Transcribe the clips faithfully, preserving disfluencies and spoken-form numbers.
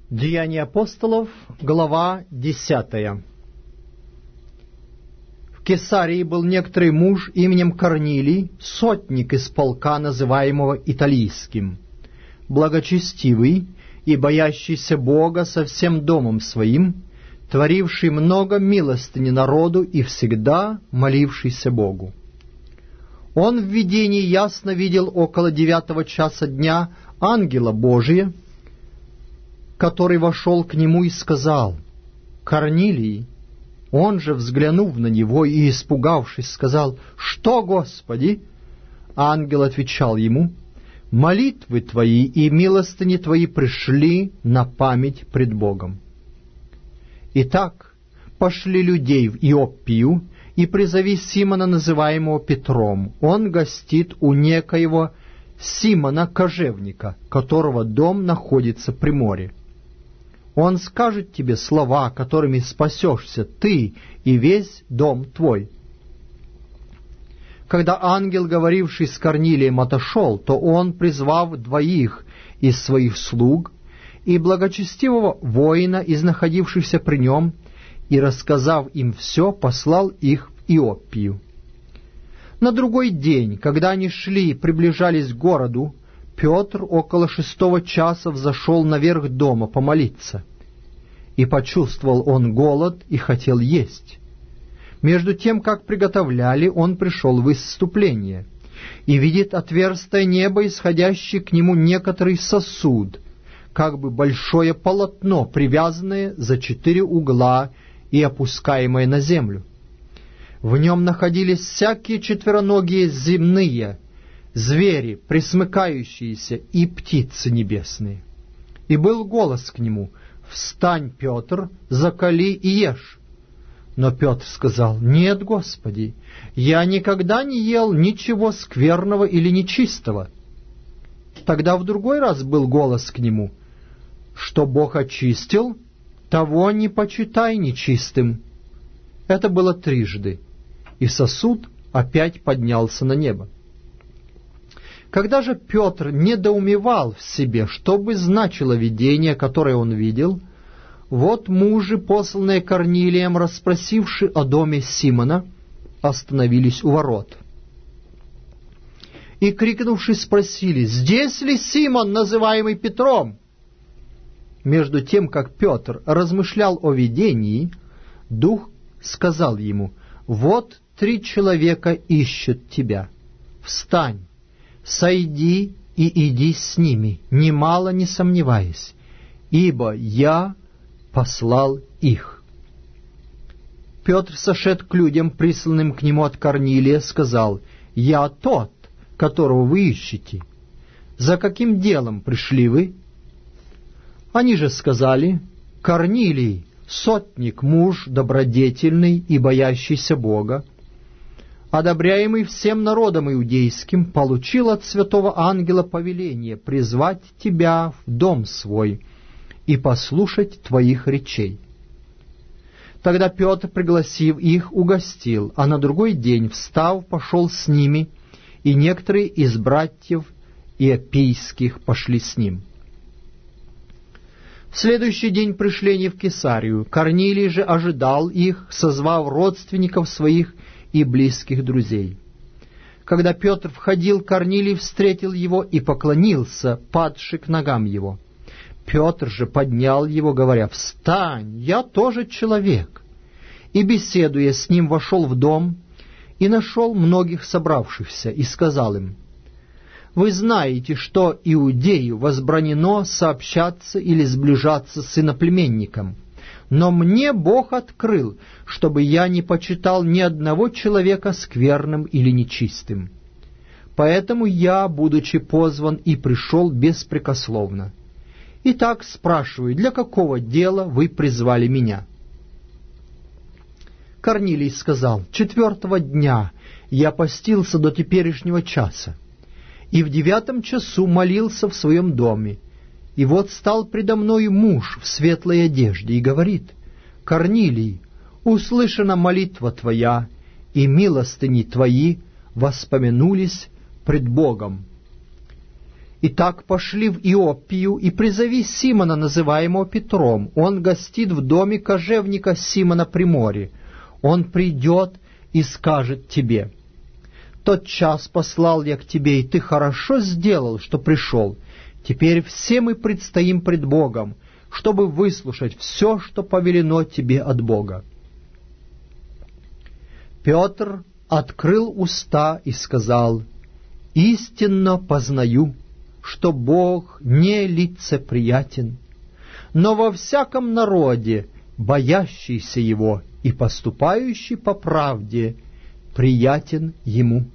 Деяния апостолов, глава десятая. В Кесарии был некоторый муж именем Корнилий, сотник из полка, называемого Италийским, благочестивый и боящийся Бога со всем домом своим, творивший много милостыни народу и всегда молившийся Богу. Он в видении ясно видел около девятого часа дня ангела Божия, который вошел к нему и сказал: «Корнилий». Он же, взглянув на него и испугавшись, сказал: «Что, Господи?» Ангел отвечал ему: «Молитвы твои и милостыни твои пришли на память пред Богом». Итак, пошли людей в Иоппию, и призови Симона, называемого Петром. Он гостит у некоего Симона Кожевника, которого дом находится при море. Он скажет тебе слова, которыми спасешься ты и весь дом твой». Когда ангел, говоривший с Корнилием, отошел, то он, призвав двоих из своих слуг и благочестивого воина из находившихся при нем, и, рассказав им все, послал их в Иоппию. На другой день, когда они шли и приближались к городу, Петр около шестого часа взошел наверх дома помолиться. И почувствовал он голод и хотел есть. Между тем, как приготовляли, он пришел в исступление, и видит отверстое небо, исходящий к нему некоторый сосуд, как бы большое полотно, привязанное за четыре угла и опускаемое на землю. В нем находились всякие четвероногие земные, звери, пресмыкающиеся, и птицы небесные. И был голос к нему: «Встань, Петр, закали и ешь». Но Петр сказал: «Нет, Господи, я никогда не ел ничего скверного или нечистого». Тогда в другой раз был голос к нему: «Что Бог очистил, того не почитай нечистым». Это было трижды, и сосуд опять поднялся на небо. Когда же Петр недоумевал в себе, что бы значило видение, которое он видел, вот мужи, посланные Корнилием, расспросивши о доме Симона, остановились у ворот. И, крикнувши, спросили: «Здесь ли Симон, называемый Петром?» Между тем, как Петр размышлял о видении, Дух сказал ему: «Вот три человека ищут тебя. Встань, сойди и иди с ними, немало не сомневаясь, ибо я послал их». Петр, сошед к людям, присланным к нему от Корнилия, сказал: «Я тот, которого вы ищете. За каким делом пришли вы?» Они же сказали: «Корнилий, сотник, муж добродетельный и боящийся Бога, одобряемый всем народом иудейским, получил от святого ангела повеление призвать тебя в дом свой и послушать твоих речей». Тогда Петр, пригласив их, угостил, а на другой день, встав, пошел с ними, и некоторые из братьев иоппийских пошли с ним. В следующий день пришли они в Кесарию. Корнилий же ожидал их, созвав родственников своих и близких друзей. Когда Петр входил, Корнилий встретил его и поклонился, падши к ногам его. Петр же поднял его, говоря: «Встань, я тоже человек». И, беседуя с ним, вошел в дом и нашел многих собравшихся, и сказал им: «Вы знаете, что иудею возбранено сообщаться или сближаться с иноплеменником, но мне Бог открыл, чтобы я не почитал ни одного человека скверным или нечистым. Поэтому я, будучи позван, и пришел беспрекословно. Итак, спрашиваю, для какого дела вы призвали меня?» Корнилий сказал: «Четвертого дня я постился до теперешнего часа, и в девятом часу молился в своем доме. И вот стал предо мною муж в светлой одежде и говорит: Корнилий, услышана молитва твоя, и милостыни твои воспомянулись пред Богом. Итак, пошли в Иоппию и призови Симона, называемого Петром. Он гостит в доме кожевника Симона при море. Он придет и скажет тебе: тот час послал я к тебе, и ты хорошо сделал, что пришел. Теперь все мы предстоим пред Богом, чтобы выслушать все, что повелено тебе от Бога». Петр открыл уста и сказал: «Истинно познаю, что Бог не лицеприятен, но во всяком народе, боящийся Его и поступающий по правде, приятен Ему.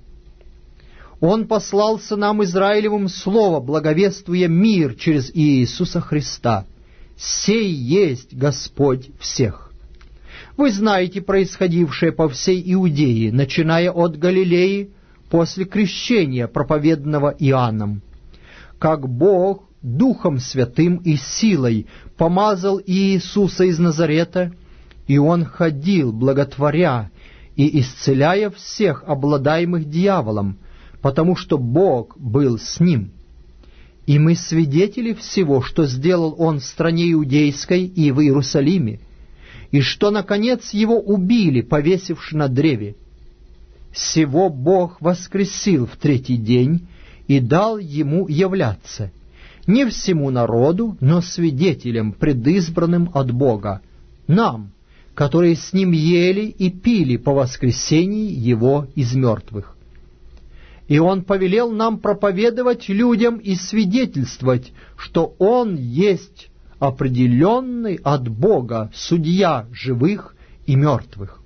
Он послал сынам Израилевым слово, благовествуя мир через Иисуса Христа. Сей есть Господь всех. Вы знаете происходившее по всей Иудее, начиная от Галилеи, после крещения, проповеданного Иоанном, как Бог Духом Святым и силой помазал Иисуса из Назарета, и Он ходил, благотворя и исцеляя всех обладаемых дьяволом, потому что Бог был с Ним. И мы свидетели всего, что сделал Он в стране Иудейской и в Иерусалиме, и что, наконец, Его убили, повесивши на древе. Сего Бог воскресил в третий день и дал Ему являться, не всему народу, но свидетелям, предизбранным от Бога, нам, которые с Ним ели и пили по воскресении Его из мертвых. И Он повелел нам проповедовать людям и свидетельствовать, что Он есть определенный от Бога судья живых и мертвых.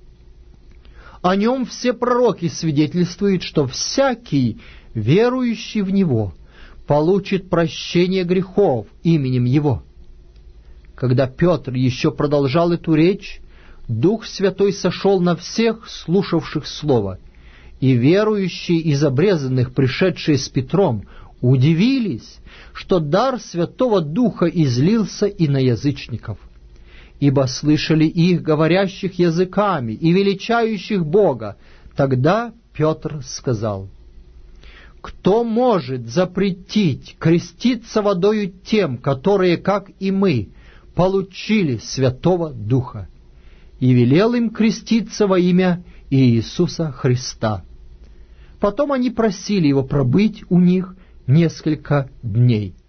О Нем все пророки свидетельствуют, что всякий, верующий в Него, получит прощение грехов именем Его». Когда Петр еще продолжал эту речь, Дух Святой сошел на всех, слушавших Слово, и верующие из обрезанных, пришедшие с Петром, удивились, что дар Святого Духа излился и на язычников, ибо слышали их, говорящих языками и величающих Бога. Тогда Петр сказал: «Кто может запретить креститься водою тем, которые, как и мы, получили Святого Духа?» И велел им креститься во имя Иисуса Христа. Потом они просили Его пробыть у них несколько дней.